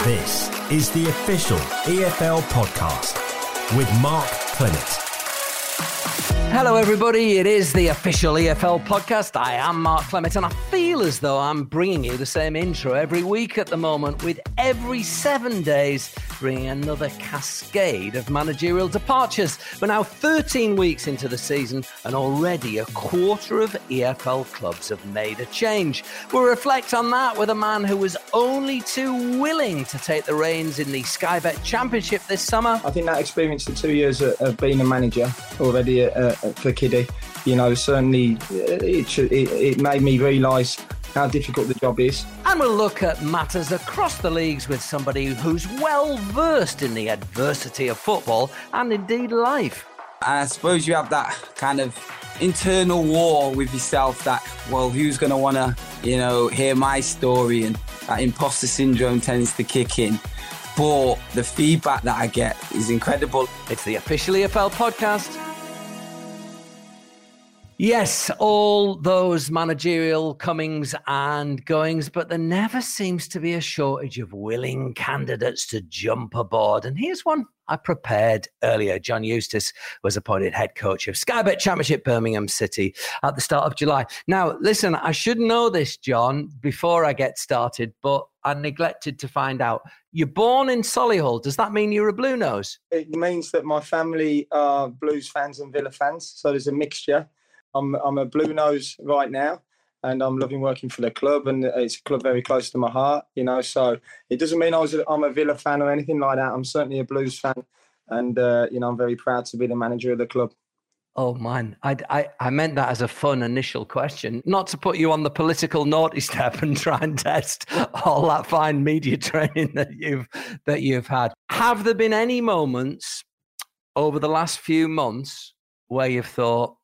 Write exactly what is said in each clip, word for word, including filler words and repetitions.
This is the official E F L podcast with Mark Clement. Hello everybody, it is the official E F L podcast. I am Mark Clement and I feel as though I'm bringing you the same intro every week at the moment, with every seven days bringing another cascade of managerial departures. We're now thirteen weeks into the season and already a quarter of E F L clubs have made a change. We'll reflect on that with a man who was only too willing to take the reins in the Sky Bet Championship this summer. I think that experience of two years of being a manager already uh, for Kiddie, you know, certainly it, it, it made me realise how difficult the job is. And we'll look at matters across the leagues with somebody who's well versed in the adversity of football and indeed life. I suppose you have that kind of internal war with yourself that, well, who's going to want to, you know, hear my story, and that imposter syndrome tends to kick in. But the feedback that I get is incredible. It's the official E F L podcast. Yes, all those managerial comings and goings, but there never seems to be a shortage of willing candidates to jump aboard. And here's one I prepared earlier. John Eustace was appointed head coach of Sky Bet Championship Birmingham City at the start of July. Now, listen, I should know this, John, before I get started, but I neglected to find out. You're born in Solihull. Does that mean you're a Blue Nose? It means that my family are Blues fans and Villa fans, so there's a mixture. I'm I'm a Blue Nose right now, and I'm loving working for the club, and it's a club very close to my heart, you know. So it doesn't mean I was a, I'm a Villa fan or anything like that. I'm certainly a Blues fan, and uh, you know, I'm very proud to be the manager of the club. Oh man, I, I I meant that as a fun initial question, not to put you on the political naughty step and try and test all that fine media training that you've that you've had. Have there been any moments over the last few months where you've thought,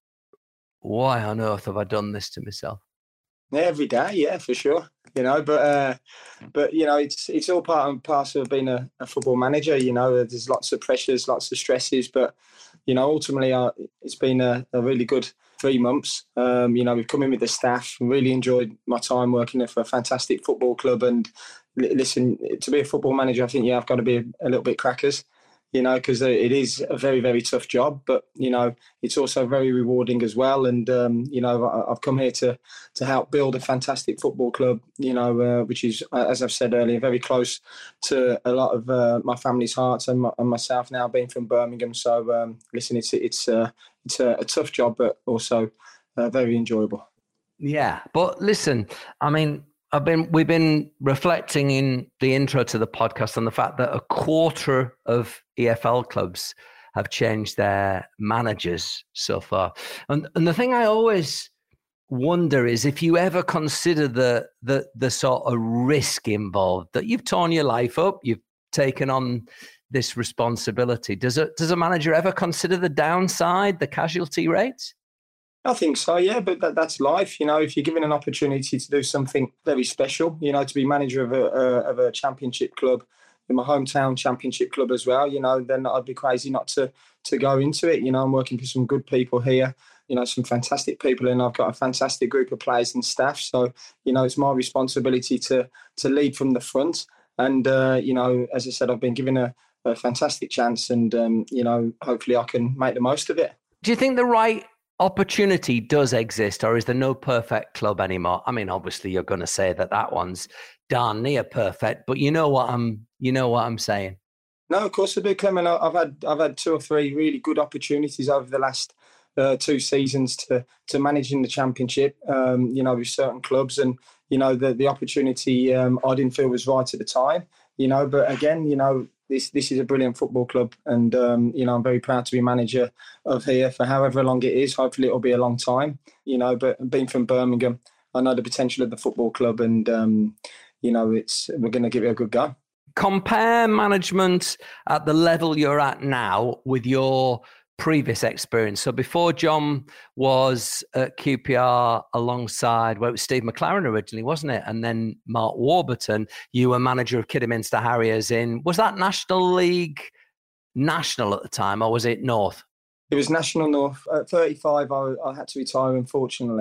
why on earth have I done this to myself? Yeah, every day, yeah, for sure. You know, but uh, but you know, it's it's all part and parcel of being a, a football manager. You know, there's lots of pressures, lots of stresses, but you know, ultimately, uh, it's been a, a really good three months. Um, you know, we've come in with the staff and really enjoyed my time working there for a fantastic football club. And listen, to be a football manager, I think yeah, I've got to be a, a little bit crackers. You know, because it is a very, very tough job, but, you know, it's also very rewarding as well. And, um, you know, I've come here to to help build a fantastic football club, you know, uh, which is, as I've said earlier, very close to a lot of uh, my family's hearts and, my, and myself now being from Birmingham. So, um, listen, it's it's, uh, it's a, a tough job, but also uh, very enjoyable. Yeah, but listen, I mean, I've been we've been reflecting in the intro to the podcast on the fact that a quarter of E F L clubs have changed their managers so far. And and the thing I always wonder is if you ever consider the the the sort of risk involved, that you've torn your life up, you've taken on this responsibility. Does a does a manager ever consider the downside, the casualty rates? I think so, yeah, but that, that's life. You know, if you're given an opportunity to do something very special, you know, to be manager of a, a of a championship club, in my hometown championship club as well, you know, then I'd be crazy not to to go into it. You know, I'm working for some good people here, you know, some fantastic people, and I've got a fantastic group of players and staff. So, you know, it's my responsibility to to lead from the front. And, uh, you know, as I said, I've been given a, a fantastic chance, and, um, you know, hopefully I can make the most of it. Do you think the right opportunity does exist, or is there no perfect club anymore? I mean, obviously you're going to say that that one's darn near perfect, but you know what I'm, you know what I'm saying. No, of course I do, Clement. I've had, I've had two or three really good opportunities over the last uh, two seasons to to manage in the championship. Um, you know, with certain clubs, and you know the the opportunity um, I didn't feel was right at the time. You know, but again, you know. This this is a brilliant football club, and um, you know I'm very proud to be manager of here for however long it is. Hopefully it'll be a long time, you know. But being from Birmingham, I know the potential of the football club, and um, you know it's we're going to give it a good go. Compare management at the level you're at now with your previous experience. So before John was at Q P R alongside, well, it was Steve McLaren originally, wasn't it? And then Mark Warburton, you were manager of Kidderminster Harriers in, was that National League National at the time, or was it North? It was National North. At thirty-five, I, I had to retire, unfortunately.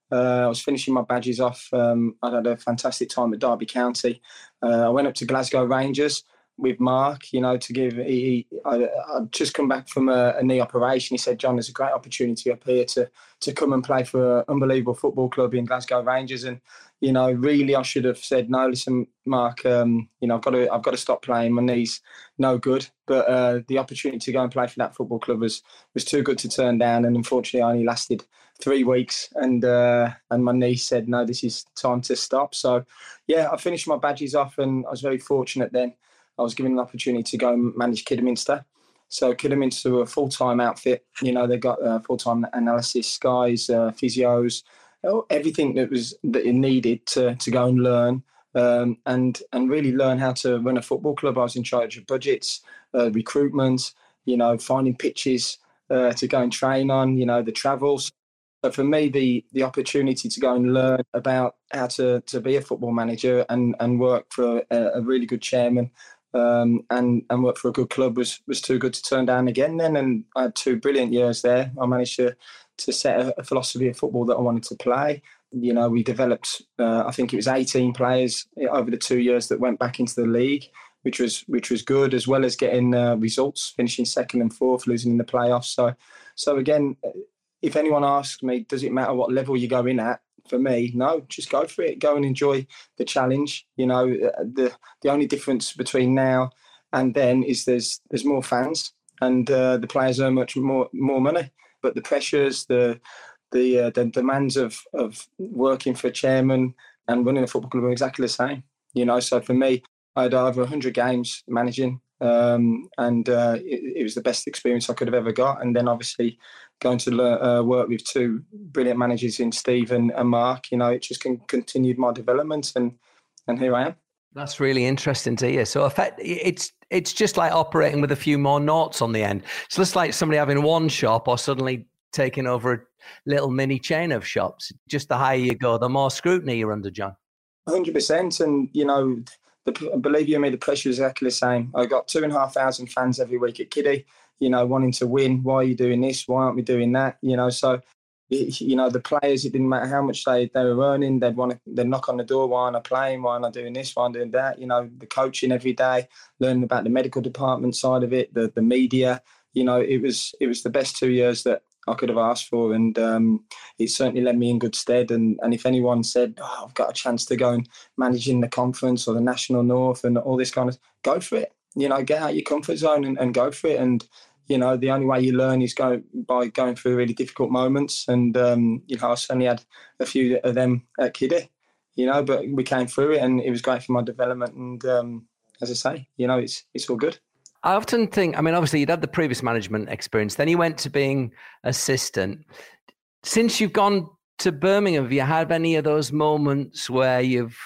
Uh, I was finishing my badges off. Um, I had a fantastic time at Derby County. Uh, I went up to Glasgow Rangers with Mark, you know, to give. He, I, I'd just come back from a, a knee operation. He said, "John, there's a great opportunity up here to to come and play for an unbelievable football club in Glasgow Rangers." And you know, really, I should have said, "No, listen, Mark. Um, you know, I've got to, I've got to stop playing. My knee's no good." But uh, the opportunity to go and play for that football club was was too good to turn down. And unfortunately, I only lasted three weeks, and uh, and my knee said, "No, this is time to stop." So, yeah, I finished my badges off, and I was very fortunate then. I was given an opportunity to go and manage Kidderminster. So Kidderminster were a full-time outfit. You know, they got uh, full-time analysis guys, uh, physios, everything that was that it needed to to go and learn um, and and really learn how to run a football club. I was in charge of budgets, uh, recruitment, you know, finding pitches uh, to go and train on, you know, the travels. But for me, the the opportunity to go and learn about how to to be a football manager and and work for a, a really good chairman. Um, and, and work for a good club was was too good to turn down again then. And I had two brilliant years there. I managed to to set a, a philosophy of football that I wanted to play. You know, we developed, uh, I think it was eighteen players over the two years that went back into the league, which was which was good, as well as getting uh, results, finishing second and fourth, losing in the playoffs. So, so again, if anyone asks me, does it matter what level you go in at? For me, no, just go for it. Go and enjoy the challenge. You know, the the only difference between now and then is there's there's more fans and uh, the players earn much more more money. But the pressures, the the uh, the demands of of working for a chairman and running a football club are exactly the same. You know, so for me, I had over one hundred games managing, um, and uh, it, it was the best experience I could have ever got. And then obviously going to uh, work with two brilliant managers in Steve and, and Mark, you know, it just can, continued my development, and and here I am. That's really interesting to hear. So effect, it's it's just like operating with a few more noughts on the end. So it's like somebody having one shop or suddenly taking over a little mini chain of shops. Just the higher you go, the more scrutiny you're under, John. one hundred percent. And, you know, the, believe you me, the pressure is exactly the same. I got two and a half thousand fans every week at Kiddie, you know, wanting to win. Why are you doing this? Why aren't we doing that? You know, so, it, you know, the players, it didn't matter how much they, they were earning. They'd want to, they'd knock on the door. Why aren't I playing? Why aren't I doing this? Why aren't I doing that? You know, the coaching every day, learning about the medical department side of it, the, the media, you know, it was, it was the best two years that I could have asked for, and um, it certainly led me in good stead. And, and if anyone said, oh, I've got a chance to go and manage in the conference or the National North and all this kind of, go for it. You know, get out your comfort zone and, and go for it. And, you know, the only way you learn is go by going through really difficult moments. And, um, you know, I certainly had a few of them at Kiddie, you know, but we came through it and it was great for my development. And um, as I say, you know, it's it's all good. I often think, I mean, obviously you'd had the previous management experience, then you went to being assistant. Since you've gone to Birmingham, have you had any of those moments where you've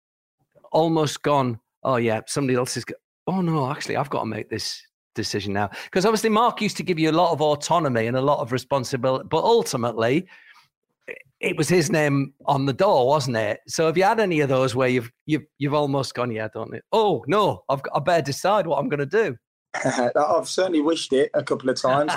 almost gone, oh yeah, somebody else is, oh no, actually I've got to make this decision now? Because obviously Mark used to give you a lot of autonomy and a lot of responsibility, but ultimately it was his name on the door, wasn't it? So have you had any of those where you've you've you've almost gone, yeah, don't you? Oh no, I've got, I better decide what I'm going to do. I've certainly wished it a couple of times,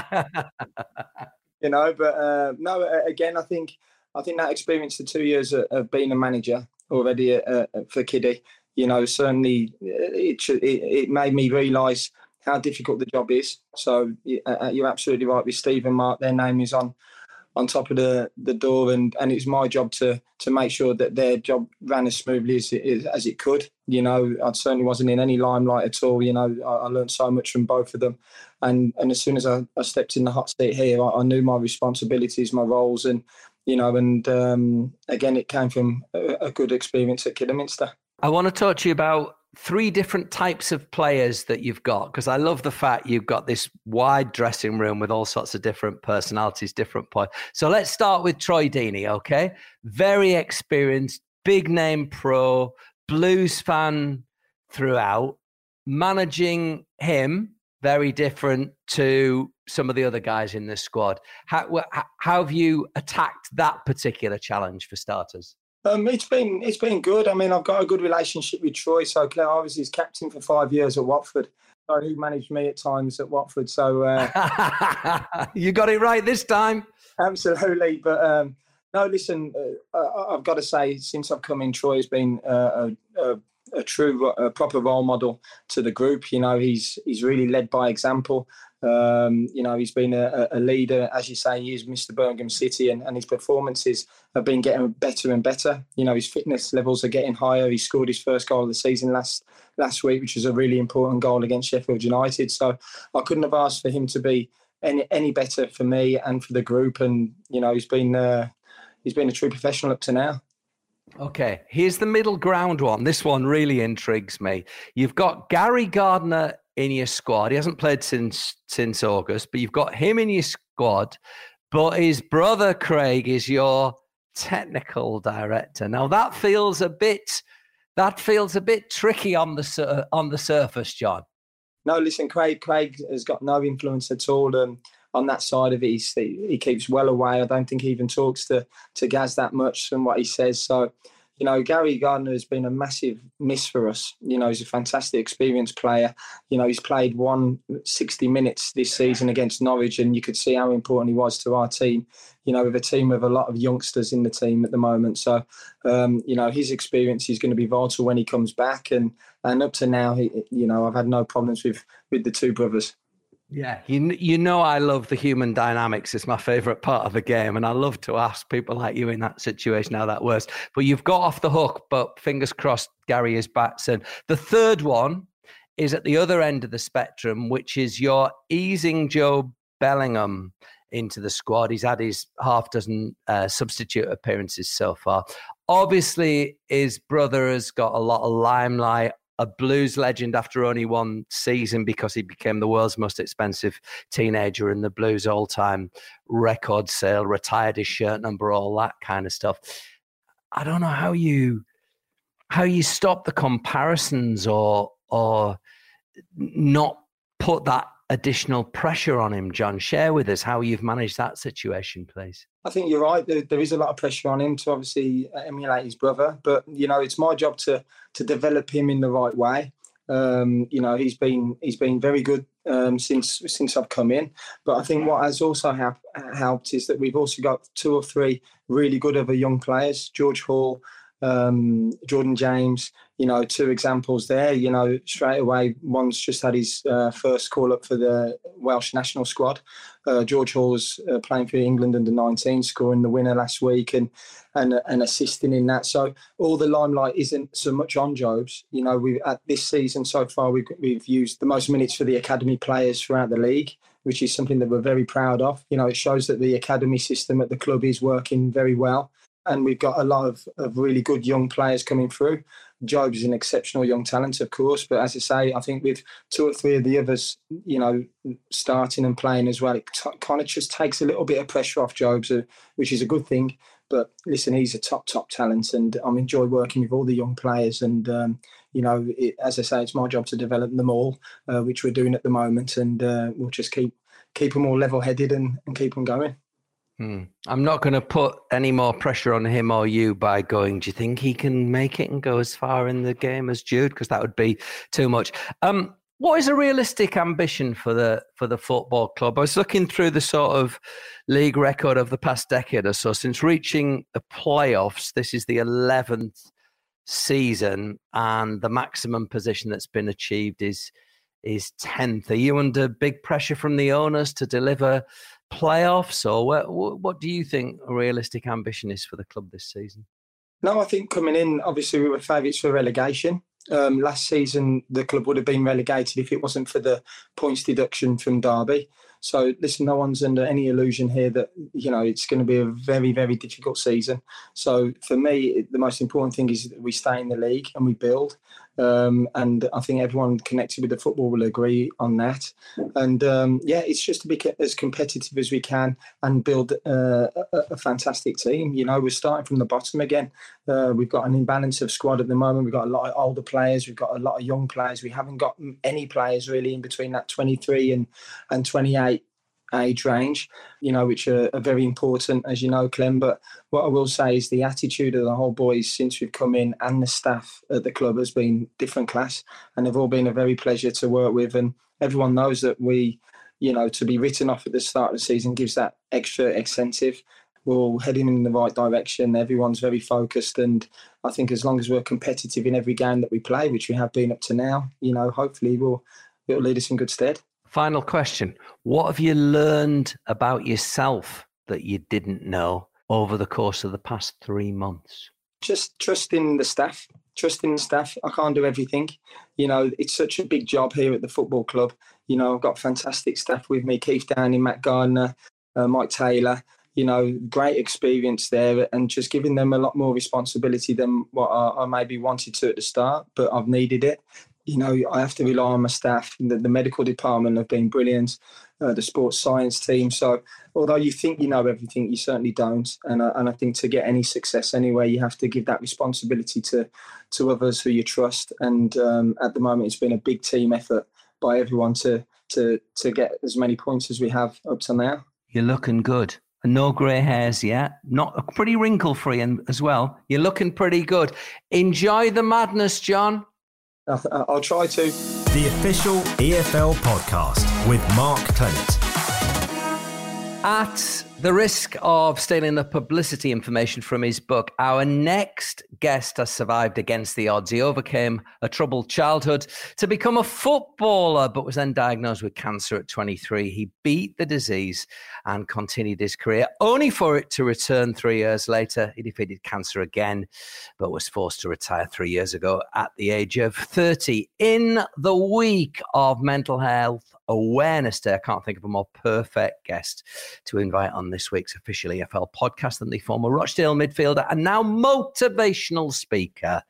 you know, but uh, no, again, I think I think that experience, the two years of, of being a manager already uh, for Kiddie, you know, certainly it, it, it made me realise how difficult the job is. So uh, you're absolutely right with Steve and Mark, their name is on on top of the, the door, and, and it's my job to to make sure that their job ran as smoothly as it, as it could. You know, I certainly wasn't in any limelight at all. You know, I, I learned so much from both of them. And and as soon as I, I stepped in the hot seat here, I, I knew my responsibilities, my roles, and, you know, and um, again, it came from a, a good experience at Kidderminster. I want to talk to you about three different types of players that you've got, because I love the fact you've got this wide dressing room with all sorts of different personalities, different points. So let's start with Troy Deeney, okay? Very experienced, big name pro, Blues fan throughout. Managing him, very different to some of the other guys in this squad. How, how have you attacked that particular challenge, for starters? Um, it's been it's been good. I mean, I've got a good relationship with Troy. So Claire, I was his captain for five years at Watford. So he managed me at times at Watford. So uh, you got it right this time. Absolutely. But um, No, listen, uh, I've got to say, since I've come in, Troy has been uh, a, a, a true, a proper role model to the group. You know, he's he's really led by example. Um, you know, he's been a, a leader, as you say. He is Mister Birmingham City, and, and his performances have been getting better and better. You know, his fitness levels are getting higher. He scored his first goal of the season last last week, which was a really important goal against Sheffield United. So I couldn't have asked for him to be any any better for me and for the group. And you know, he's been. Uh, He's been a true professional up to now. Okay, here's the middle ground one. This one really intrigues me. You've got Gary Gardner in your squad. He hasn't played since since August, but you've got him in your squad. But his brother Craig is your technical director. Now that feels a bit that feels a bit tricky on the on the surface, John. No, listen, Craig. Craig has got no influence at all. Um, on that side of it, he's, he keeps well away. I don't think he even talks to, to Gaz that much from what he says. So, you know, Gary Gardner has been a massive miss for us. You know, he's a fantastic experienced player. You know, he's played one sixty minutes this season against Norwich, and you could see how important he was to our team. You know, with a team with a lot of youngsters in the team at the moment. So, um, you know, his experience is going to be vital when he comes back. And and up to now, he, you know, I've had no problems with, with the two brothers. Yeah, you you know I love the human dynamics. It's my favourite part of the game, and I love to ask people like you in that situation how that works. But you've got off the hook, but fingers crossed Gary is back soon. The third one is at the other end of the spectrum, which is you're easing Joe Bellingham into the squad. He's had his half dozen uh, substitute appearances so far. Obviously, his brother has got a lot of limelight. A Blues legend after only one season because he became the world's most expensive teenager in the Blues all-time record sale, retired his shirt number, all that kind of stuff. I don't know how you how you stop the comparisons or or not put that additional pressure on him, John. Share with us how you've managed that situation, please. I think you're right. There, there is a lot of pressure on him to obviously emulate his brother, but you know, it's my job to to develop him in the right way. Um, you know, he's been he's been very good um, since since I've come in. But I think what has also help, helped is that we've also got two or three really good other young players. George Hall, um, Jordan James. You know, two examples there. You know, straight away, one's just had his uh, first call up for the Welsh national squad. Uh, George Hall's uh, playing for England under nineteen, scoring the winner last week and and and assisting in that. So all the limelight isn't so much on Jobs. You know, we at this season so far we've we've used the most minutes for the academy players throughout the league, which is something that we're very proud of. You know, it shows that the academy system at the club is working very well, and we've got a lot of, of really good young players coming through. Jobs is an exceptional young talent, of course, but as I say, I think with two or three of the others, you know, starting and playing as well, it t- kind of just takes a little bit of pressure off Jobs, uh, which is a good thing. But listen, he's a top, top talent, and I enjoy working with all the young players. And, um, you know, it, as I say, it's my job to develop them all, uh, which we're doing at the moment, and uh, we'll just keep keep them all level-headed and, and keep them going. Hmm. I'm not going to put any more pressure on him or you by going, do you think he can make it and go as far in the game as Jude? Because that would be too much. Um, what is a realistic ambition for the for the football club? I was looking through the sort of league record of the past decade or so. Since reaching the playoffs, this is the eleventh season, and the maximum position that's been achieved is is tenth. Are you under big pressure from the owners to deliver playoffs, or what, what do you think a realistic ambition is for the club this season? No, I think coming in, obviously we were favourites for relegation. Um, last season, the club would have been relegated if it wasn't for the points deduction from Derby. So, listen, no one's under any illusion here that, you know, it's going to be a very, very difficult season. So, for me, the most important thing is that we stay in the league and we build. Um, and I think everyone connected with the football will agree on that. And, um, yeah, it's just to be as competitive as we can and build uh, a, a fantastic team. You know, we're starting from the bottom again. Uh, we've got an imbalance of squad at the moment. We've got a lot of older players. We've got a lot of young players. We haven't got any players really in between that twenty-three and, and twenty-eight age range, you know, which are, are very important, as you know, Clem. But what I will say is the attitude of the whole boys since we've come in and the staff at the club has been different class, and they've all been a very pleasure to work with. And everyone knows that we, you know, to be written off at the start of the season gives that extra incentive. we're all heading in the right direction. Everyone's very focused, and I think as long as we're competitive in every game that we play, which we have been up to now, you know, hopefully we'll it'll lead us in good stead. Final question. What have you learned about yourself that you didn't know over the course of the past three months? Just trusting the staff. Trusting the staff. I can't do everything. You know, it's such a big job here at the football club. You know, I've got fantastic staff with me. Keith Downing, Matt Gardner, uh, Mike Taylor. You know, great experience there, and just giving them a lot more responsibility than what I, I maybe wanted to at the start, but I've needed it. You know, I have to rely on my staff. The, the medical department have been brilliant, uh, the sports science team. So although you think you know everything, you certainly don't. And I, and I think to get any success anywhere, you have to give that responsibility to, to others who you trust. And um, at the moment, it's been a big team effort by everyone to, to, to get as many points as we have up to now. You're looking good. No grey hairs yet. Not pretty wrinkle free as well. You're looking pretty good. Enjoy the madness, John. I'll try to. The official E F L podcast with Mark Clement. At the risk of stealing the publicity information from his book, our next guest has survived against the odds. He overcame a troubled childhood to become a footballer, but was then diagnosed with cancer at twenty-three. He beat the disease and continued his career, only for it to return three years later. He defeated cancer again, but was forced to retire three years ago at the age of thirty. In the week of Mental Health Awareness Day, I can't think of a more perfect guest to invite on this week's official E F L podcast than the former Rochdale midfielder and now motivational speaker,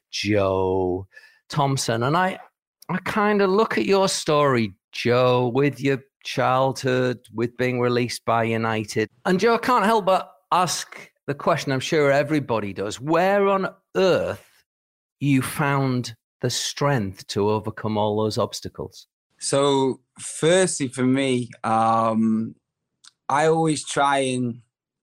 Joe Thompson. And I, I kind of look at your story, Joe, with your childhood, with being released by United. And Joe, I can't help but ask the question I'm sure everybody does. Where on earth you found the strength to overcome all those obstacles? So, firstly, for me, um, I always try and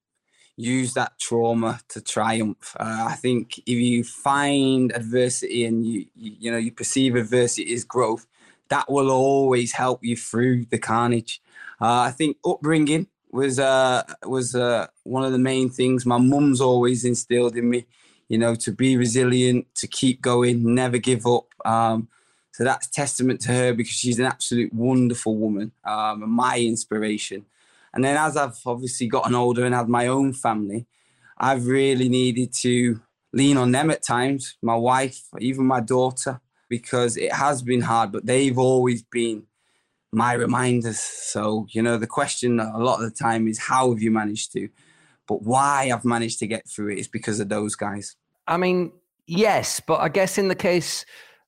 use that trauma to triumph. Uh, I think if you find adversity and you, you, you know, you perceive adversity as growth, that will always help you through the carnage. Uh, I think upbringing was uh, was uh, one of the main things. My mum's always instilled in me, you know, to be resilient, to keep going, never give up. Um, So that's testament to her because she's an absolute wonderful woman, um, and my inspiration. And then as I've obviously gotten older and had my own family, I've really needed to lean on them at times, my wife, even my daughter, because it has been hard, but they've always been my reminders. So, you know, the question a lot of the time is how have you managed to? But why I've managed to get through it is because of those guys. I mean, yes, but I guess in the case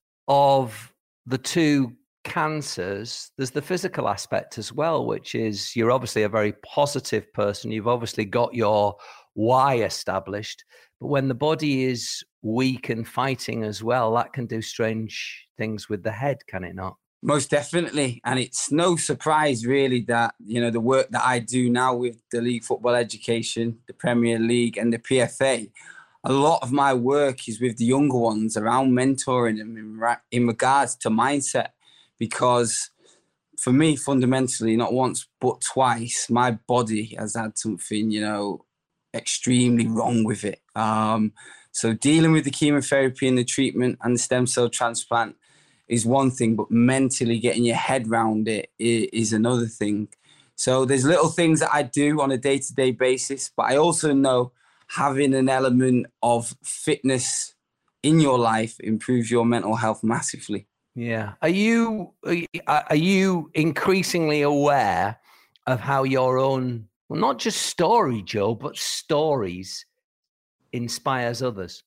of the two cancers, there's the physical aspect as well, which is you're obviously a very positive person. You've obviously got your why established. But when the body is weak and fighting as well, that can do strange things with the head, can it not? Most definitely. And it's no surprise really that, you know, the work that I do now with the League Football Education, the Premier League and the P F A, a lot of my work is with the younger ones around mentoring them in, in regards to mindset, because for me, fundamentally, not once but twice, my body has had something, you know, extremely wrong with it. Um, so dealing with the chemotherapy and the treatment and the stem cell transplant is one thing, but mentally getting your head around it is another thing. So there's little things that I do on a day-to-day basis, but I also know having an element of fitness in your life improves your mental health massively. Yeah. Are you are you increasingly aware of how your own, well, not just story, Joe, but stories inspires others?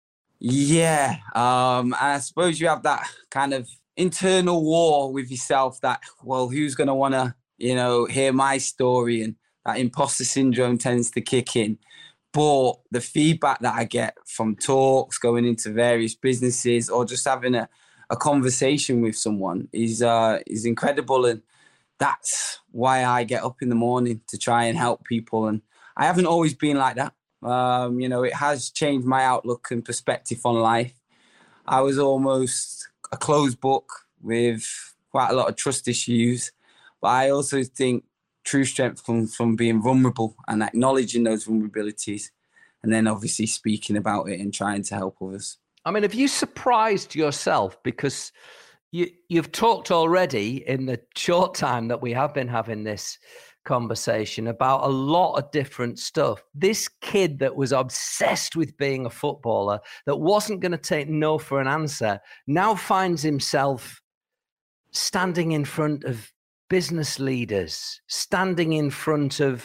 Yeah. Um, I suppose you have that kind of internal war with yourself that, well, who's going to want to, you know, hear my story? And that imposter syndrome tends to kick in. But the feedback that I get from talks, going into various businesses, or just having a, a conversation with someone is uh, is incredible. And that's why I get up in the morning to try and help people. And I haven't always been like that. Um, you know, it has changed my outlook and perspective on life. I was almost a closed book with quite a lot of trust issues. But I also think true strength comes from being vulnerable and acknowledging those vulnerabilities, and then obviously speaking about it and trying to help others. I mean, have you surprised yourself? Because you, you've talked already in the short time that we have been having this conversation about a lot of different stuff. This kid that was obsessed with being a footballer, that wasn't going to take no for an answer, now finds himself standing in front of business leaders, standing in front of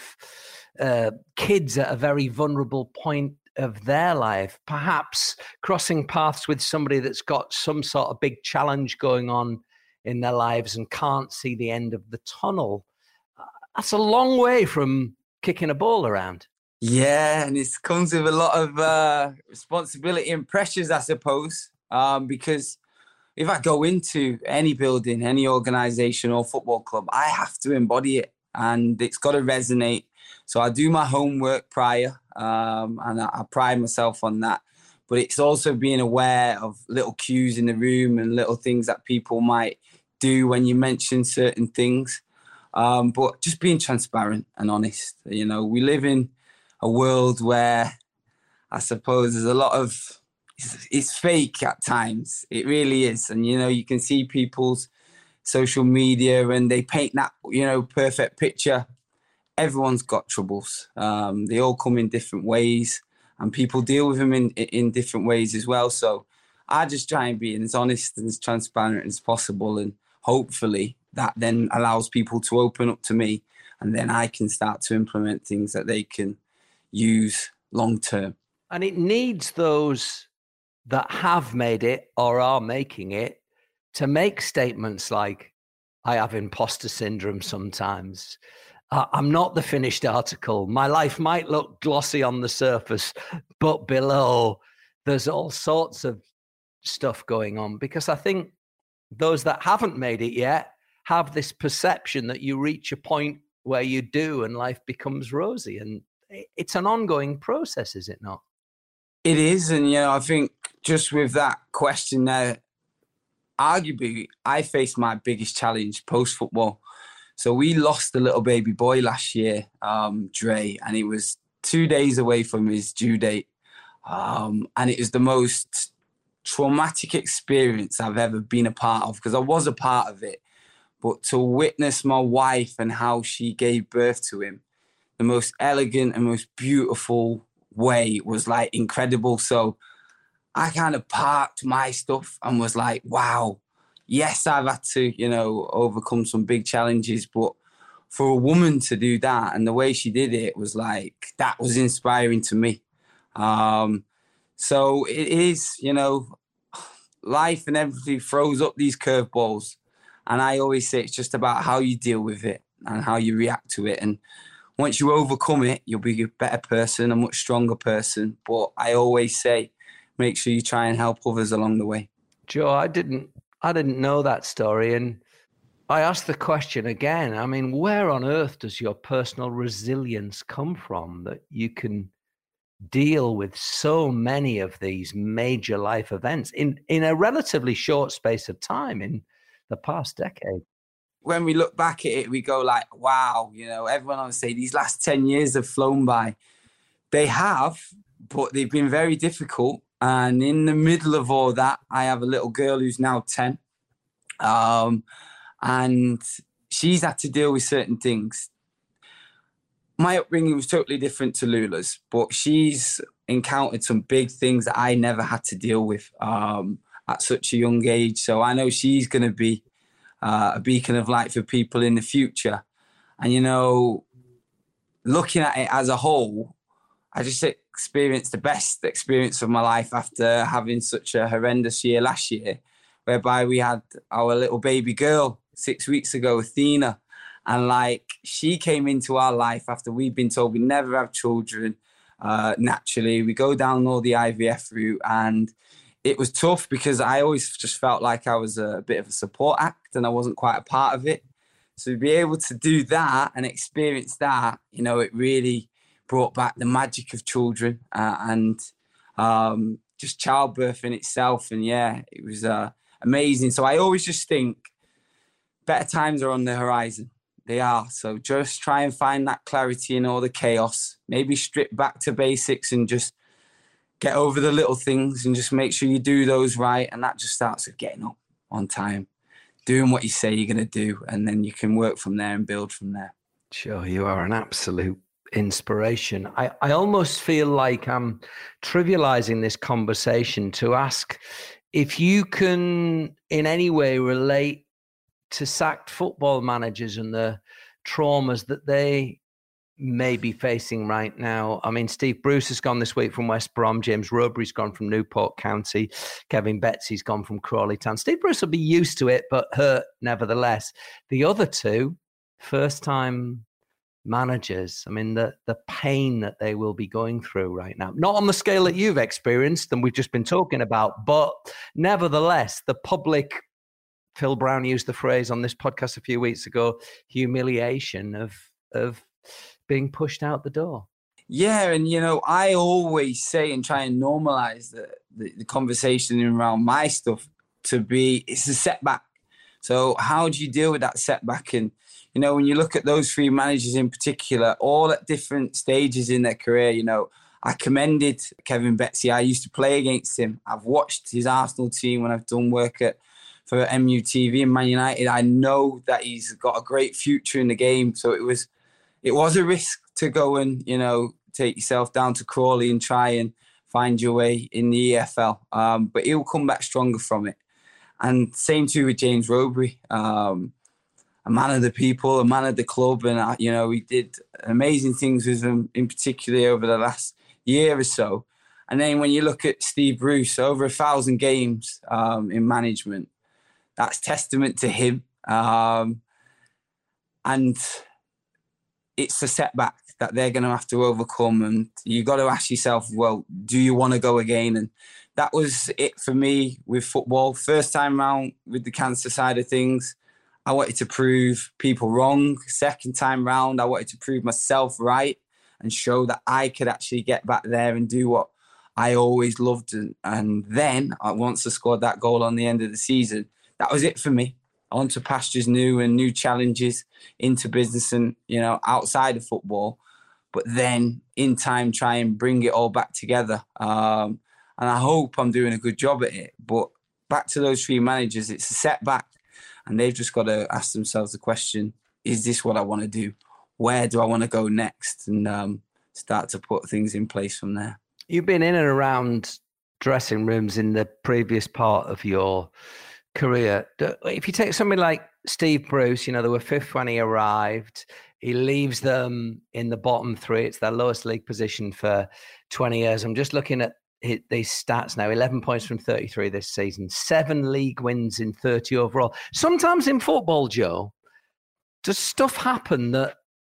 uh, kids at a very vulnerable point of their life, perhaps crossing paths with somebody that's got some sort of big challenge going on in their lives and can't see the end of the tunnel. That's a long way from kicking a ball around. Yeah, and it comes with a lot of uh, responsibility and pressures, I suppose, um, because if I go into any building, any organisation or football club, I have to embody it, and it's got to resonate. So I do my homework prior, um, and I, I pride myself on that. But it's also being aware of little cues in the room and little things that people might do when you mention certain things. Um, but just being transparent and honest. You know, we live in a world where I suppose there's a lot of, it's, it's fake at times. It really is. And, you know, you can see people's social media and they paint that, you know, perfect picture. Everyone's got troubles. Um, they all come in different ways and people deal with them in, in different ways as well. So I just try and be as honest and as transparent as possible, and hopefully that then allows people to open up to me, and then I can start to implement things that they can use long term. And it needs those that have made it or are making it to make statements like, I have imposter syndrome sometimes. Uh, I'm not the finished article. My life might look glossy on the surface, but below there's all sorts of stuff going on. Because I think those that haven't made it yet have this perception that you reach a point where you do and life becomes rosy. And it's an ongoing process, is it not? It is. And, you know, I think just with that question there, arguably, I faced my biggest challenge post-football. So we lost a little baby boy last year, um, Dre, and he was two days away from his due date. Um, and it was the most traumatic experience I've ever been a part of, because I was a part of it. But to witness my wife and how she gave birth to him, the most elegant and most beautiful way was like incredible. So I kind of parked my stuff and was like, wow, yes, I've had to, you know, overcome some big challenges. But for a woman to do that and the way she did it was like, that was inspiring to me. Um, so it is, you know, life and everything throws up these curveballs. And I always say it's just about how you deal with it and how you react to it. And once you overcome it, you'll be a better person, a much stronger person. But I always say, make sure you try and help others along the way. Joe, I didn't, I didn't know that story. And I asked the question again. I mean, where on earth does your personal resilience come from that you can deal with so many of these major life events in, in a relatively short space of time in the past decade? When we look back at it, we go like, wow, you know, everyone will say these last ten years have flown by. They have, but they've been very difficult. And in the middle of all that, I have a little girl who's now ten. Um, and she's had to deal with certain things. My upbringing was totally different to Lula's, but she's encountered some big things that I never had to deal with um, at such a young age. So I know she's going to be uh, a beacon of light for people in the future. And, you know, looking at it as a whole, I just experienced the best experience of my life after having such a horrendous year last year, whereby we had our little baby girl six weeks ago, Athena. And like, she came into our life after we've been told we never have children uh, naturally. We go down all the I V F route, and it was tough because I always just felt like I was a bit of a support act and I wasn't quite a part of it. So to be able to do that and experience that, you know, it really brought back the magic of children uh, and um, just childbirth in itself. And yeah, it was uh, amazing. So I always just think better times are on the horizon. They are. So just try and find that clarity in all the chaos. Maybe strip back to basics and just get over the little things and just make sure you do those right. And that just starts with getting up on time, doing what you say you're going to do, and then you can work from there and build from there. Sure, you are an absolute inspiration. I, I almost feel like I'm trivializing this conversation to ask if you can in any way relate to sacked football managers and the traumas that they may be facing right now. I mean, Steve Bruce has gone this week from West Brom. James Rowberry's gone from Newport County. Kevin Betsy's gone from Crawley Town. Steve Bruce will be used to it, but hurt nevertheless. The other two, first-time managers, I mean, the, the pain that they will be going through right now, not on the scale that you've experienced and we've just been talking about, but nevertheless, the public, Phil Brown used the phrase on this podcast a few weeks ago, humiliation of of being pushed out the door. Yeah, and you know, I always say and try and normalize the, the, the conversation around my stuff to be, it's a setback. So how do you deal with that setback? And, you know, when you look at those three managers in particular, all at different stages in their career, you know, I commended Kevin Betsy. I used to play against him. I've watched his Arsenal team when I've done work at for M U T V and Man United. I know that he's got a great future in the game. So it was it was a risk to go and, you know, take yourself down to Crawley and try and find your way in the E F L. Um, but he'll come back stronger from it. And same too with James Rowberry, um, a man of the people, a man of the club. And, uh, you know, we did amazing things with him, in particular over the last year or so. And then when you look at Steve Bruce, over a thousand games um, in management, that's testament to him. Um, and it's a setback that they're going to have to overcome. And you got to ask yourself, well, do you want to go again? And that was it for me with football. First time round with the cancer side of things, I wanted to prove people wrong. Second time round, I wanted to prove myself right and show that I could actually get back there and do what I always loved. And, and then, once I scored that goal on the end of the season, that was it for me. On to pastures new and new challenges, into business and, you know, outside of football. But then in time, try and bring it all back together. Um, and I hope I'm doing a good job at it. But back to those three managers, it's a setback. And they've just got to ask themselves the question, is this what I want to do? Where do I want to go next? And um, start to put things in place from there. You've been in and around dressing rooms in the previous part of your career. If you take somebody like Steve Bruce, you know, they were fifth when he arrived. He leaves them in the bottom three. It's their lowest league position for twenty years. I'm just looking at these stats now. eleven points from thirty-three this season. Seven league wins in thirty overall. Sometimes in football, Joe, does stuff happen that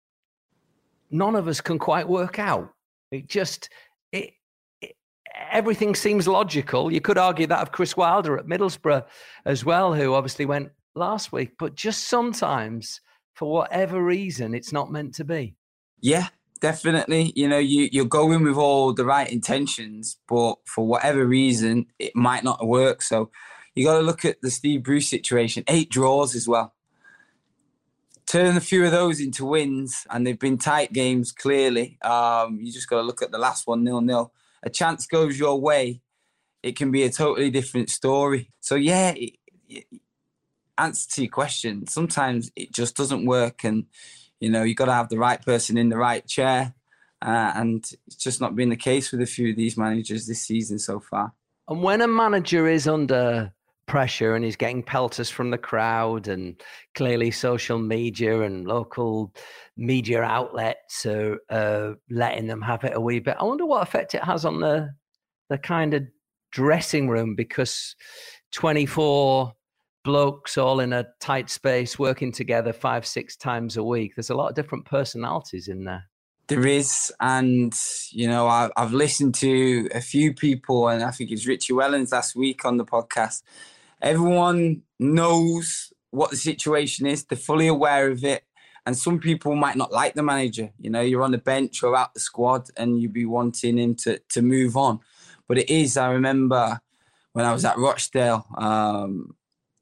none of us can quite work out? It just... it. Everything seems logical. You could argue that of Chris Wilder at Middlesbrough as well, who obviously went last week. But just sometimes, for whatever reason, it's not meant to be. Yeah, definitely. You know, you, you're going with all the right intentions, but for whatever reason, it might not work. So you got to look at the Steve Bruce situation. Eight draws as well. Turn a few of those into wins, and they've been tight games, clearly. Um, you just got to look at the last one, nil-nil. A chance goes your way, it can be a totally different story. So, yeah, it, it, answer to your question, sometimes it just doesn't work. And, you know, you got to have the right person in the right chair. Uh, and it's just not been the case with a few of these managers this season so far. And when a manager is under pressure and he's getting pelters from the crowd, and clearly social media and local media outlets are uh, letting them have it a wee bit, I wonder what effect it has on the the kind of dressing room, because twenty-four blokes all in a tight space working together five, six times a week. There's a lot of different personalities in there. There is, and, you know, I, I've listened to a few people, and I think it's Richie Wellens last week on the podcast. Everyone knows what the situation is. They're fully aware of it. And some people might not like the manager. You know, you're on the bench or out the squad and you'd be wanting him to, to move on. But it is, I remember when I was at Rochdale, um,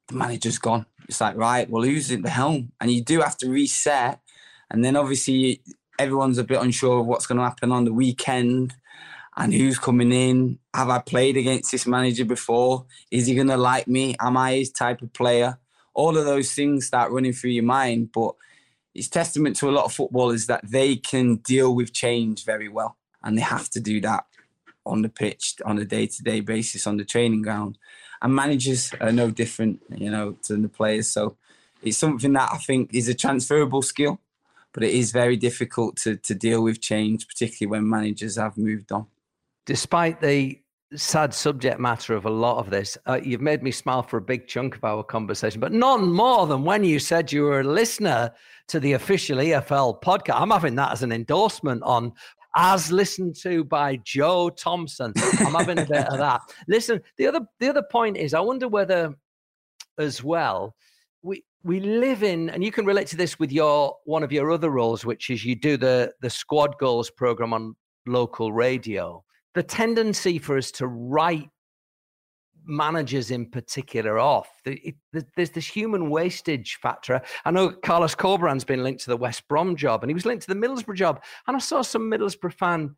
the manager's gone. It's like, right, well, who's at the helm? And you do have to reset. And then obviously everyone's a bit unsure of what's going to happen on the weekend and who's coming in. Have I played against this manager before? Is he going to like me? Am I his type of player? All of those things start running through your mind. But it's testament to a lot of footballers that they can deal with change very well. And they have to do that on the pitch, on a day-to-day basis, on the training ground. And managers are no different, you know, to the players. So it's something that I think is a transferable skill, but it is very difficult to, to deal with change, particularly when managers have moved on. Despite the sad subject matter of a lot of this, uh, you've made me smile for a big chunk of our conversation, but none more than when you said you were a listener to the official E F L podcast. I'm having that as an endorsement on as listened to by Joe Thompson. I'm having a bit of that. Listen, the other the other point is, I wonder whether as well, we we live in, and you can relate to this with your one of your other roles, which is you do the the Squad Goals program on local radio. The tendency for us to write managers in particular off. It, it, there's this human wastage factor. I know Carlos Corberan's been linked to the West Brom job, and he was linked to the Middlesbrough job. And I saw some Middlesbrough fan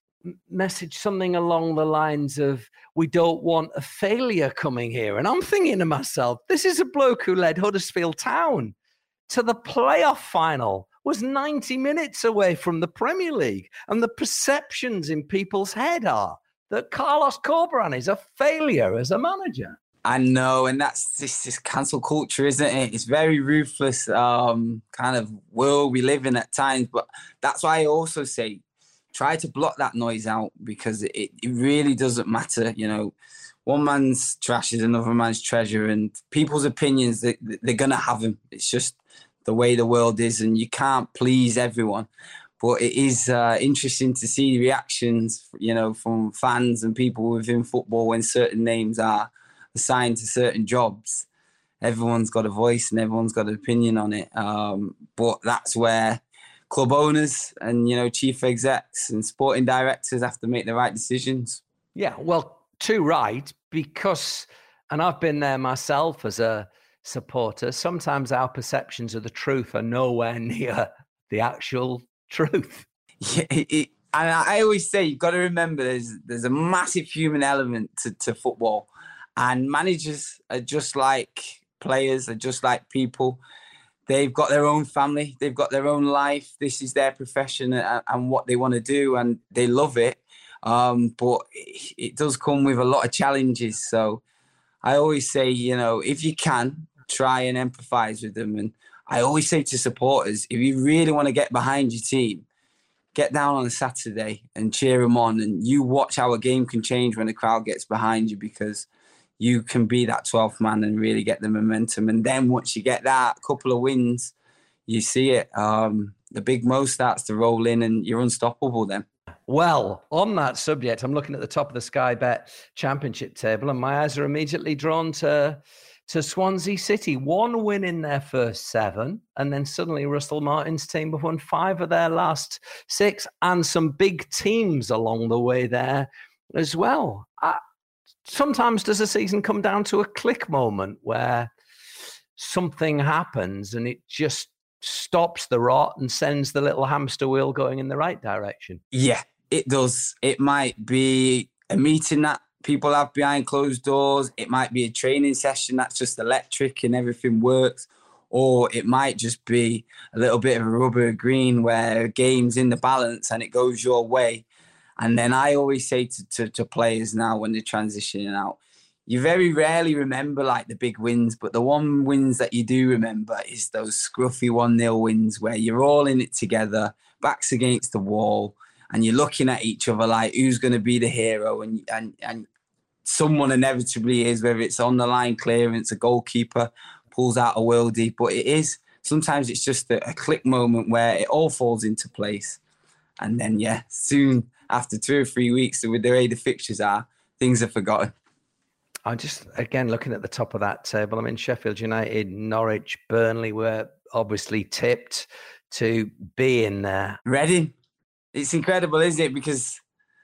message something along the lines of, we don't want a failure coming here. And I'm thinking to myself, this is a bloke who led Huddersfield Town to the playoff final, was ninety minutes away from the Premier League. And the perceptions in people's head are that Carlos Corberan is a failure as a manager. I know, and that's this, this cancel culture, isn't it? It's very ruthless um, kind of world we live in at times. But that's why I also say, try to block that noise out, because it, it really doesn't matter. You know, one man's trash is another man's treasure, and people's opinions, they, they're going to have them. It's just the way the world is, and you can't please everyone. But it is uh, interesting to see the reactions, you know, from fans and people within football when certain names are assigned to certain jobs. Everyone's got a voice and everyone's got an opinion on it. Um, but that's where club owners and, you know, chief execs and sporting directors have to make the right decisions. Yeah, well, too right, because, and I've been there myself as a supporter, sometimes our perceptions of the truth are nowhere near the actual truth. Yeah, it, it, and I always say, you've got to remember there's there's a massive human element to, to football, and managers are just like players, are just like people. They've got their own family, they've got their own life. This is their profession and, and what they want to do, and they love it. Um, but it, it does come with a lot of challenges. So I always say, you know, if you can, try and empathise with them. And I always say to supporters, if you really want to get behind your team, get down on a Saturday and cheer them on. And you watch how a game can change when the crowd gets behind you, because you can be that twelfth man and really get the momentum. And then once you get that couple of wins, you see it. Um, the big Mo starts to roll in and you're unstoppable then. Well, on that subject, I'm looking at the top of the Sky Bet Championship table, and my eyes are immediately drawn to to Swansea City. One win in their first seven, and then suddenly Russell Martin's team have won five of their last six, and some big teams along the way there as well. I, sometimes does a season come down to a click moment where something happens and it just stops the rot and sends the little hamster wheel going in the right direction? Yeah, it does. It might be a meeting that people have behind closed doors. It might be a training session that's just electric and everything works. Or it might just be a little bit of a rubber green where a game's in the balance and it goes your way. And then I always say to, to, to players now when they're transitioning out, you very rarely remember like the big wins, but the one wins that you do remember is those scruffy one nil wins where you're all in it together, backs against the wall, and you're looking at each other like who's going to be the hero, and and and someone inevitably is, whether it's on the line clearance, a goalkeeper pulls out a worldie, but it is, sometimes it's just a, a click moment where it all falls into place. And then, yeah, soon after two or three weeks with the way the fixtures are, things are forgotten. I'm just, again, looking at the top of that table. I mean, Sheffield United, Norwich, Burnley were obviously tipped to be in there. Reading. It's incredible, isn't it? Because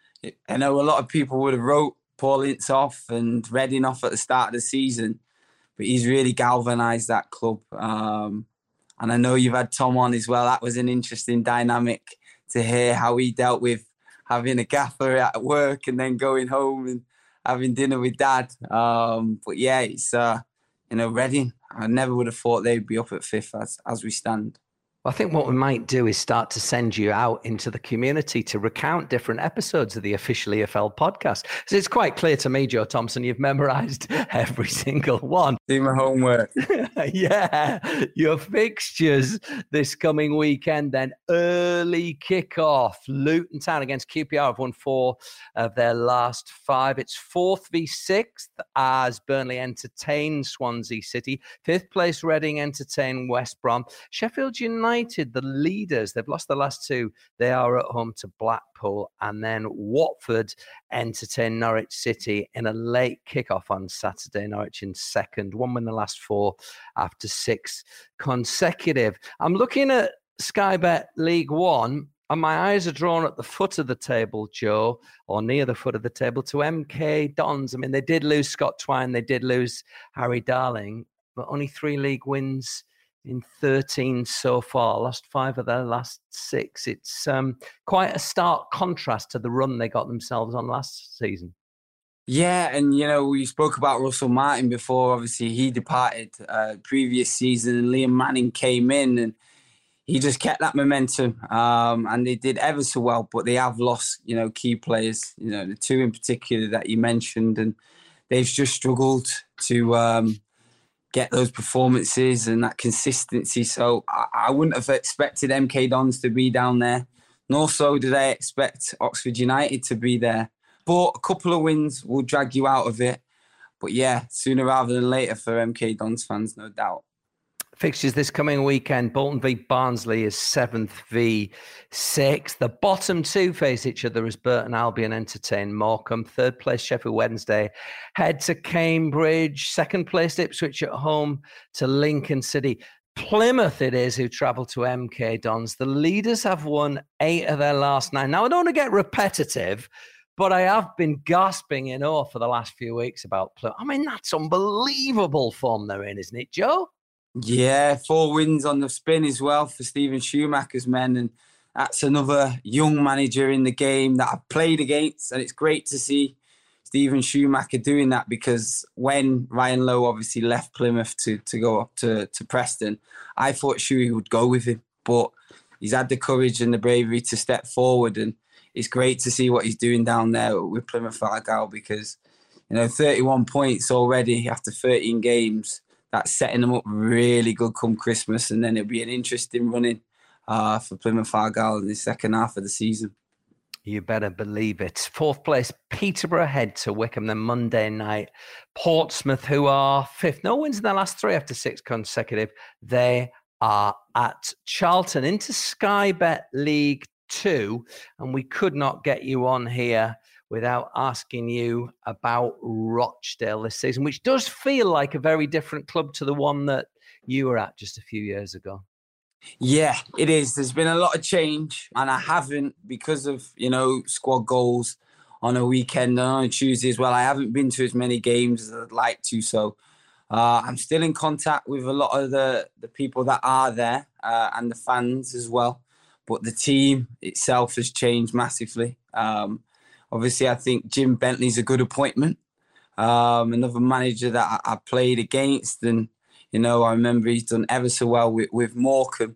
I know a lot of people would have wrote Paul Ince off and Reading off at the start of the season but he's really galvanised that club. Um, and I know you've had Tom on as well. That was an interesting dynamic to hear how he dealt with having a gaffer at work and then going home and having dinner with Dad. Um, but yeah, it's, uh, you know, Reading, I never would have thought they'd be up at fifth as, as we stand. Well, I think what we might do is start to send you out into the community to recount different episodes of the official E F L podcast. So it's quite clear to me, Joe Thompson, you've memorised every single one. Do my homework. Yeah, your fixtures this coming weekend then. Early kickoff. Luton Town against Q P R have won four of their last five. It's fourth v sixth as Burnley entertain Swansea City. Fifth place Reading entertain West Brom. Sheffield United United, the leaders, they've lost the last two. They are at home to Blackpool, and then Watford entertain Norwich City in a late kickoff on Saturday. Norwich in second, one win the last four after six consecutive. I'm looking at Sky Bet League One, and my eyes are drawn at the foot of the table, Joe, or near the foot of the table, to M K Dons. I mean, they did lose Scott Twine, they did lose Harry Darling, but only three league wins in thirteen so far, lost five of their last six. It's um, quite a stark contrast to the run they got themselves on last season. Yeah, and, you know, we spoke about Russell Martin before. Obviously, he departed uh, previous season and Liam Manning came in and he just kept that momentum. Um, and they did ever so well, but they have lost, you know, key players, you know, the two in particular that you mentioned, and they've just struggled to Um, get those performances and that consistency. So I, I wouldn't have expected M K Dons to be down there. Nor so did I expect Oxford United to be there. But a couple of wins will drag you out of it. But yeah, sooner rather than later for M K Dons fans, no doubt. Fixtures this coming weekend. Bolton v Barnsley is seventh v sixth. The bottom two face each other as Burton Albion entertain Morecambe. Third place Sheffield Wednesday head to Cambridge. Second place Ipswich at home to Lincoln City. Plymouth it is who travel to M K Dons. The leaders have won eight of their last nine. Now, I don't want to get repetitive, but I have been gasping in awe for the last few weeks about Plymouth. I mean, that's unbelievable form they're in, isn't it, Joe? Yeah, four wins on the spin as well for Stephen Schumacher's men. And that's another young manager in the game that I've played against. And it's great to see Stephen Schumacher doing that, because when Ryan Lowe obviously left Plymouth to, to go up to, to Preston, I thought Shuey would go with him. But he's had the courage and the bravery to step forward. And it's great to see what he's doing down there with Plymouth Argyle, because, you know, thirty-one points already after thirteen games. That's setting them up really good come Christmas, and then it'll be an interesting running uh, for Plymouth Argyle in the second half of the season. You better believe it. Fourth place, Peterborough head to Wickham then Monday night. Portsmouth, who are fifth, no wins in their last three after six consecutive. They are at Charlton into Sky Bet League Two, and we could not get you on here without asking you about Rochdale this season, which does feel like a very different club to the one that you were at just a few years ago. Yeah, it is. There's been a lot of change, and I haven't, because of, you know, squad goals on a weekend and on a Tuesday as well, I haven't been to as many games as I'd like to. So uh, I'm still in contact with a lot of the, the people that are there uh, and the fans as well. But the team itself has changed massively. Um, Obviously, I think Jim Bentley's a good appointment. Um, another manager that I, I played against, and, you know, I remember he's done ever so well with, with Morecambe.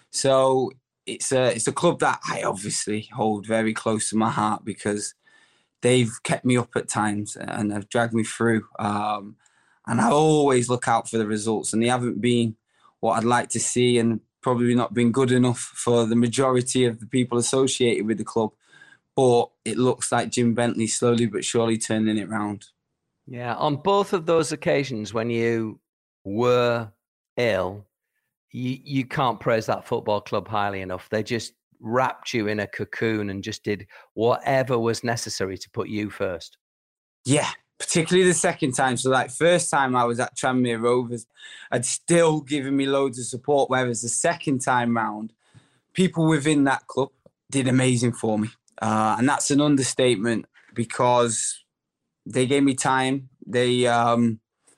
So it's a, it's a club that I obviously hold very close to my heart, because they've kept me up at times and have dragged me through. Um, and I always look out for the results, and they haven't been what I'd like to see, and probably not been good enough for the majority of the people associated with the club. But it looks like Jim Bentley slowly but surely turning it round. Yeah, on both of those occasions when you were ill, you, you can't praise that football club highly enough. They just wrapped you in a cocoon and just did whatever was necessary to put you first. Yeah, particularly the second time. So, like, first time I was at Tranmere Rovers, I'd still given me loads of support, whereas the second time round, people within that club did amazing for me. Uh, and that's an understatement, because they gave me time. They um,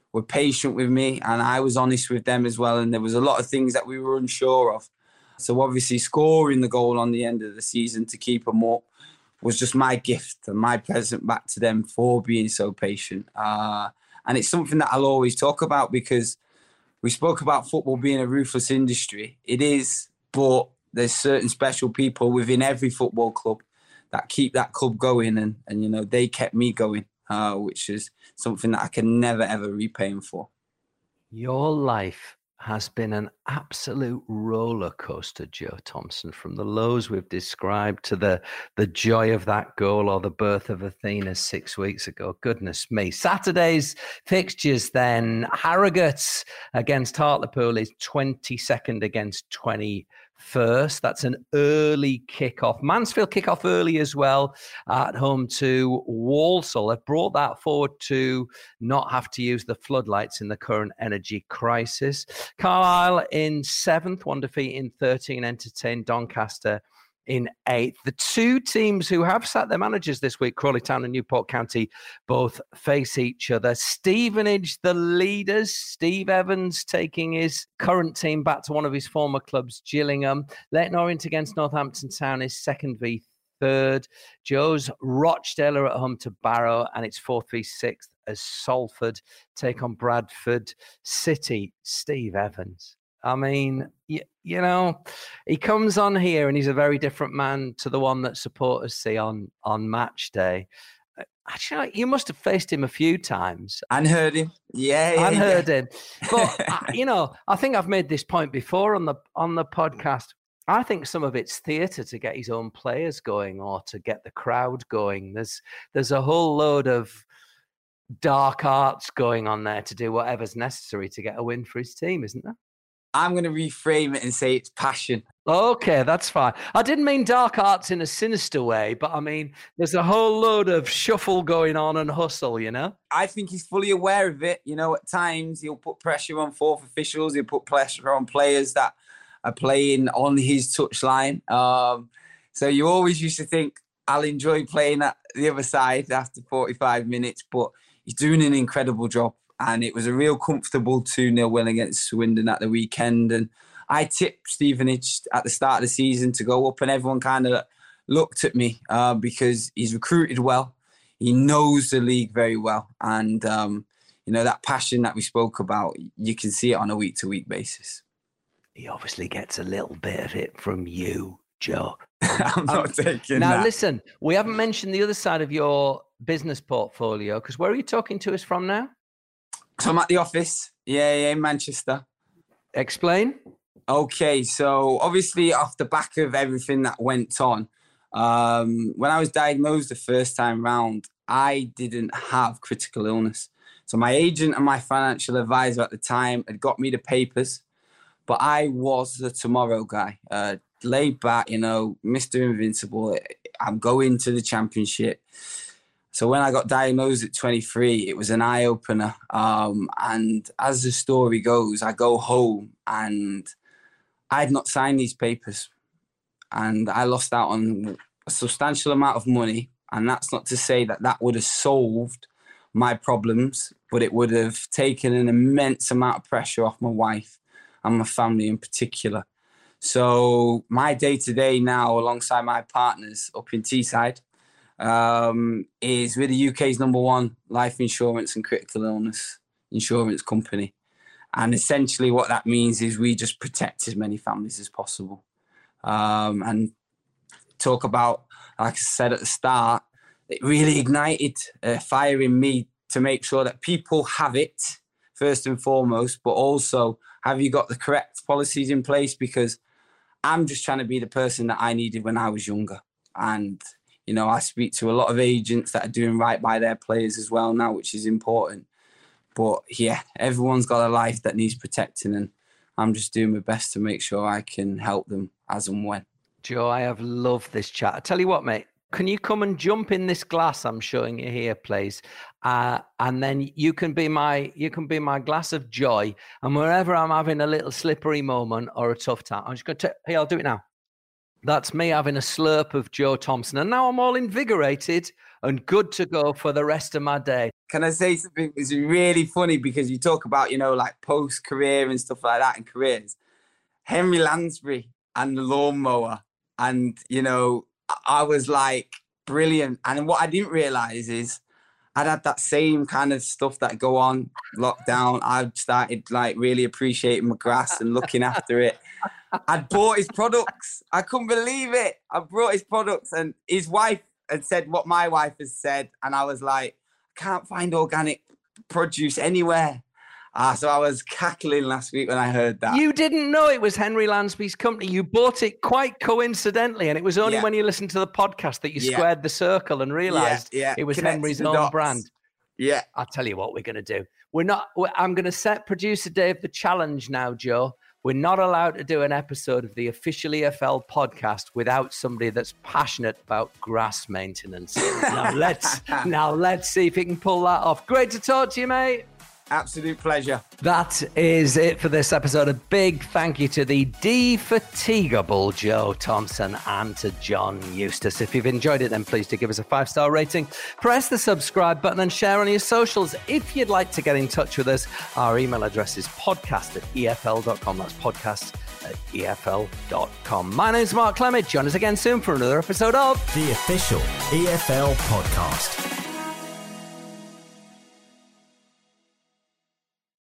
were patient with me, and I was honest with them as well. And there was a lot of things that we were unsure of. So obviously scoring the goal on the end of the season to keep them up was just my gift and my present back to them for being so patient. Uh, and it's something that I'll always talk about, because we spoke about football being a ruthless industry. It is, but there's certain special people within every football club that keep that club going. And, and you know, they kept me going, uh, which is something that I can never, ever repay them for. Your life has been an absolute roller coaster, Joe Thompson, from the lows we've described to the the joy of that goal or the birth of Athena six weeks ago. Goodness me. Saturday's fixtures then. Harrogate against Hartlepool is twenty-second against twenty-first. That's an early kickoff. Mansfield kickoff early as well at home to Walsall. They've brought that forward to not have to use the floodlights in the current energy crisis. Carlisle in seventh, one defeat in thirteen, entertained Doncaster in eighth. The two teams who have sat their managers this week, Crawley Town and Newport County, both face each other. Stevenage, the leaders. Steve Evans taking his current team back to one of his former clubs, Gillingham. Leyton Orient against Northampton Town is second v third. Joe's Rochdale are at home to Barrow, and it's fourth v sixth as Salford take on Bradford City. Steve Evans. I mean, you, you know, he comes on here and he's a very different man to the one that supporters see on, on match day. Actually, you must have faced him a few times. And heard him. Yeah, yeah And heard yeah. him. But, I, you know, I think I've made this point before on the on the podcast. I think some of it's theatre to get his own players going or to get the crowd going. There's There's a whole load of dark arts going on there to do whatever's necessary to get a win for his team, isn't there? I'm going to reframe it and say it's passion. Okay, that's fine. I didn't mean dark arts in a sinister way, but I mean, there's a whole load of shuffle going on and hustle, you know? I think he's fully aware of it. You know, at times he'll put pressure on fourth officials. He'll put pressure on players that are playing on his touchline. Um, so you always used to think, I'll enjoy playing at the other side after forty-five minutes, but he's doing an incredible job. And it was a real comfortable two nil win against Swindon at the weekend. And I tipped Stevenage at the start of the season to go up, and everyone kind of looked at me uh, because he's recruited well. He knows the league very well. And, um, you know, that passion that we spoke about, you can see it on a week-to-week basis. He obviously gets a little bit of it from you, Joe. I'm not um, taking now, that. Listen, we haven't mentioned the other side of your business portfolio, because where are you talking to us from now? So I'm at the office, yeah, yeah, in Manchester. Explain. Okay, so obviously off the back of everything that went on, um, when I was diagnosed the first time round, I didn't have critical illness. So my agent and my financial advisor at the time had got me the papers, but I was the tomorrow guy, uh, laid back, you know, Mister Invincible. I'm going to the championship. So when I got diagnosed at twenty-three, it was an eye-opener. Um, and as the story goes, I go home and I'd not signed these papers. And I lost out on a substantial amount of money. And that's not to say that that would have solved my problems, but it would have taken an immense amount of pressure off my wife and my family in particular. So my day-to-day now, alongside my partners up in Teesside, um, is with the U K's number one life insurance and critical illness insurance company. And essentially what that means is we just protect as many families as possible. Um, and talk about, like I said at the start, it really ignited a fire in me to make sure that people have it first and foremost, but also have you got the correct policies in place? Because I'm just trying to be the person that I needed when I was younger. And you know, I speak to a lot of agents that are doing right by their players as well now, which is important. But yeah, everyone's got a life that needs protecting, and I'm just doing my best to make sure I can help them as and when. Joe, I have loved this chat. I tell you what, mate, can you come and jump in this glass I'm showing you here, please? Uh, and then you can be my you can be my glass of joy. And wherever I'm having a little slippery moment or a tough time, I'm just going to, hey, I'll do it now. That's me having a slurp of Joe Thompson. And now I'm all invigorated and good to go for the rest of my day. can I say something? It's really funny because you talk about, you know, like post-career and stuff like that and careers. Henry Lansbury and the lawnmower. And, you know, I was like, brilliant. And what I didn't realize is I'd had that same kind of stuff that go on lockdown. I started like really appreciating my grass and looking after it. I'd bought his products. I couldn't believe it. I brought his products, and his wife had said what my wife has said. And I was like, I can't find organic produce anywhere. Ah, so I was cackling last week when I heard that. You didn't know it was Henry Lansbury's company. You bought it quite coincidentally, and it was only yeah. when you listened to the podcast that you yeah. squared the circle and realised yeah, yeah. it was Connects Henry's own dots. brand. Yeah. I'll tell you what we're going to do. We're not. We're, I'm going to set producer Dave the challenge now, Joe. We're not allowed to do an episode of the official E F L podcast without somebody that's passionate about grass maintenance. now let's now let's see if he can pull that off. Great to talk to you, mate. Absolute pleasure. That is it for this episode. A big thank you to the defatigable Joe Thompson and to John Eustace. If you've enjoyed it, then please do give us a five-star rating. Press the subscribe button and share on your socials. If you'd like to get in touch with us, our email address is podcast at E F L dot com. That's podcast at E F L dot com. My name's Mark Clement. Join us again soon for another episode of The Official E F L Podcast.